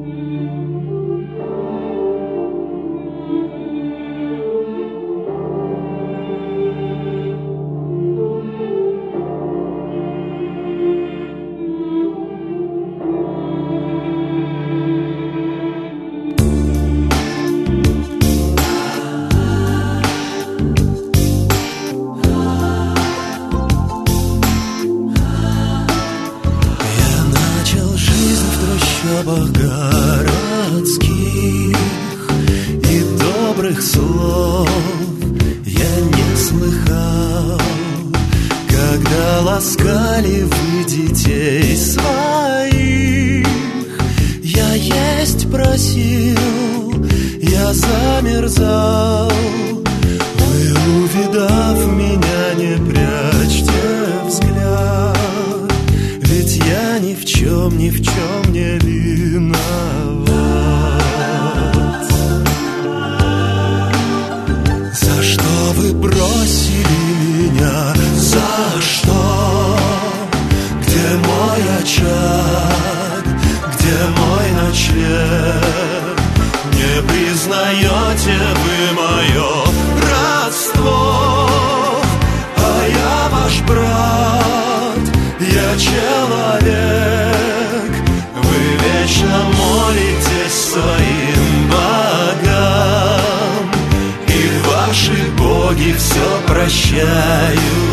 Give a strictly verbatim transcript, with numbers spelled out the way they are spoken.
городских и добрых слов я не слыхал, когда ласкали вы детей своих. Я есть просил, я замерзал. Вы, увидав меня, не прячьте взгляд, ведь я ни в чем, ни в чем не виноват. За что вы бросили меня? За что? Где мой очаг? Где мой ночлег? Не признаете вы мое родство? А я ваш брат, я человек. Вы вечно молитесь своим богам, и ваши боги все прощают.